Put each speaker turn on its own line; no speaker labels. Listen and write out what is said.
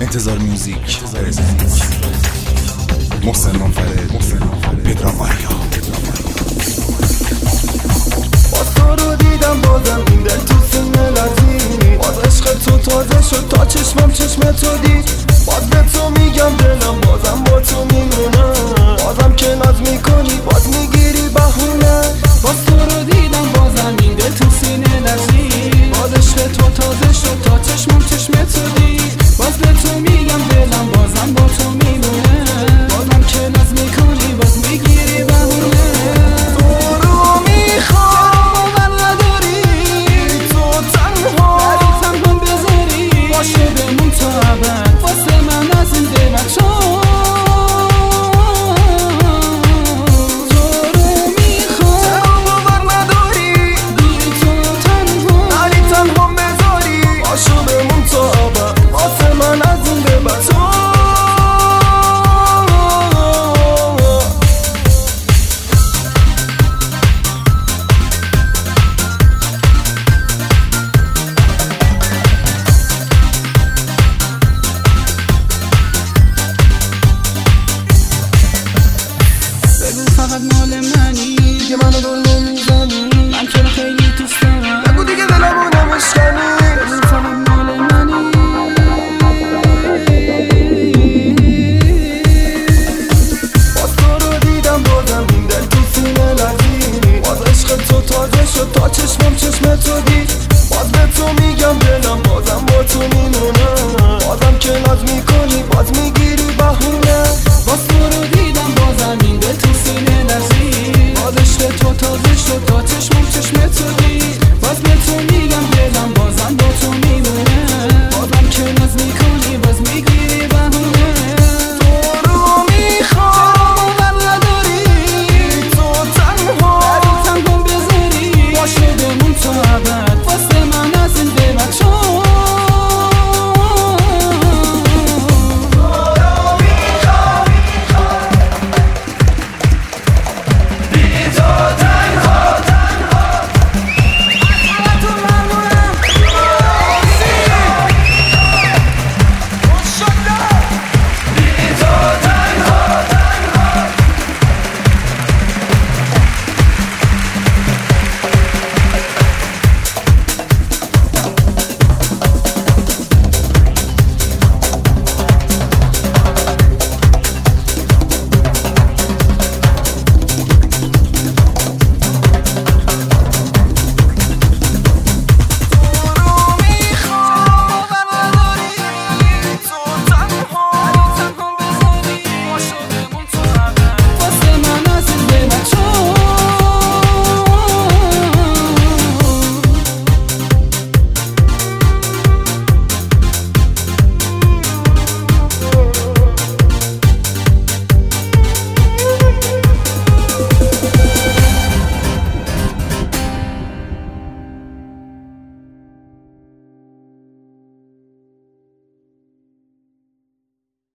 انتظار میوزیک محسن منفرد پدرام آریا.
باز تو رو دیدم بازم این دل تو سینه لرزید، باز عشق تو تازه شد تا چشمم چشم تو دید. باز به تو میگم دلم بازم با تو میمونه، بازم که ناز میکنی باز میگیری بهونه.
باز تو رو دیدم بازم این دل تو سینه لرزید، باز عشق تو تازه شد تا چشمم چشم تو دید. باز به تو میگم دلم بازم با تو میمونه، بازم که ناز میکنی باز میگیری بهونه.
تو رو میخوام باور نداری، تو تنها بذاری
باشه بمون تا ابد واسه من از این دلم شد. فقط مال منی
که منو دل نمیزنی،
من چرا خیلی دوست دارم،
بگو دیگه دلمو نمشکنی.
بگو فقط مال منی.
باز تو رو دیدم بازم این دل تو سینه لرزید، باز عشق تو تازه شد تا چشمم چشم تو دید. باز به تو میگم دلم بازم با تو میمونه، بازم که ناز میکنی باز میگیری بهونه.
باز تو رو دیدم بازم این دل تو سینه لرزید، باز عشق تو تازه شد تا چشمم چشم تو دید. باز به تو